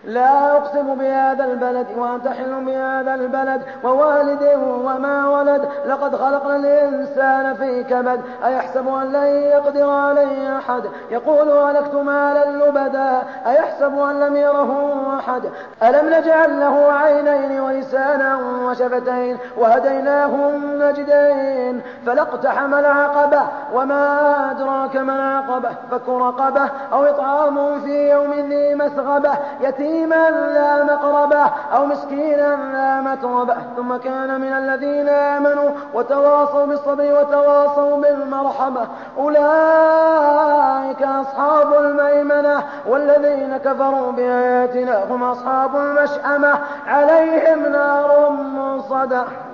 لا أقسم بهذا البلد وأنت حل بهذا البلد ووالد وما ولد لقد خلقنا الإنسان في كبد أيحسب أن لن يقدر عليه أحد يقول هلكت مالا لبدا أيحسب أن لم يره أحد ألم نجعل له عينين ولسانا وشفتين وهديناه النجدين فلاقتحم العقبة وما أدراك ما العقبة فك رقبة أو إطعام في يوم ذي مسغبة يتيما لا مقربة أو مسكينا لا متربة ثم كان من الذين آمنوا وتواصوا بالصبر وتواصوا بالمرحمة أولئك أصحاب الميمنة والذين كفروا بآياتنا هم أصحاب المشأمة عليهم نار مؤصدة.